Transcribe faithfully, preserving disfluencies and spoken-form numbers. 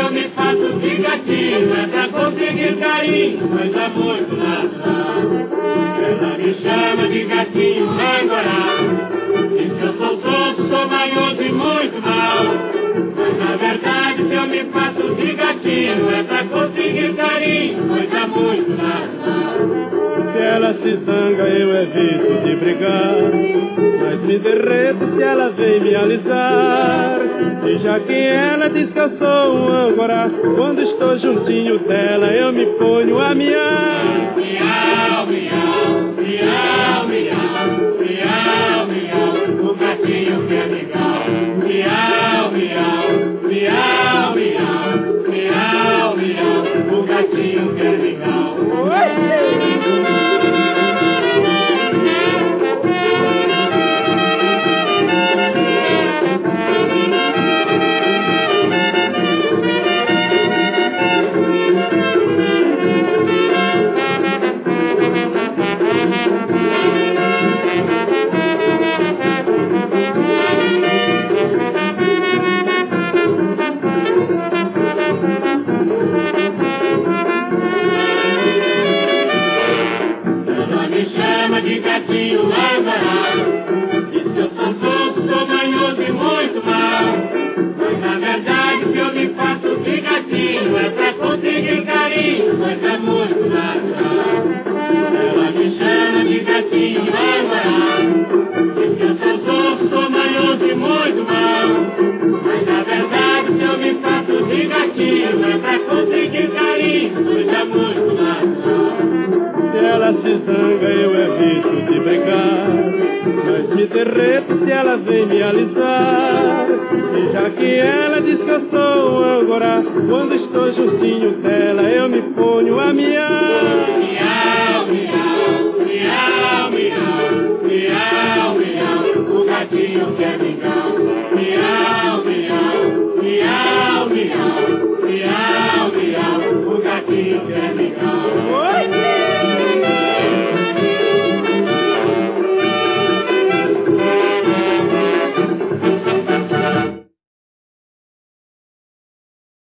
eu me faço de gatinho, é pra conseguir carinho, coisa muito natural. Ela me chama de gatinho angorá. E se eu sou solto, sou manhoso e muito mal. Mas na verdade, se eu me faço de gatinho, é pra conseguir carinho, coisa muito natural. Se ela se zanga, eu evito de brigar, mas me derreto se ela vem me alisar. E já que ela diz que eu sou um âncora, quando estou juntinho dela, eu me ponho a miar. Miau, miau, miau, miau, miau, miau, o gatinho que é legal. Miau, miau, miau, miau, miau, miau, o gatinho que é legal. De gatinho angorá. E se eu sou solto, sou manhoso e muito mal. Mas na verdade, se eu me faço de gatinho, é pra conseguir carinho, coisa muito natural. Ela me chama de gatinho angorá. E se eu sou solto, sou manhoso e muito mal. Mas na verdade, se eu me faço de gatinho, é pra conseguir carinho, coisa muito natural. Se ela se zanga, eu evito de brigar, mas me derreto se ela vem me alisar. E já que ela diz que eu sou um âncora, quando estou juntinho dela, eu me ponho a miar. Miau, miau, miau, miau, miau, miau, o gatinho que é legal. Miau, miau, miau, miau, miau, miau, o gatinho que é legal.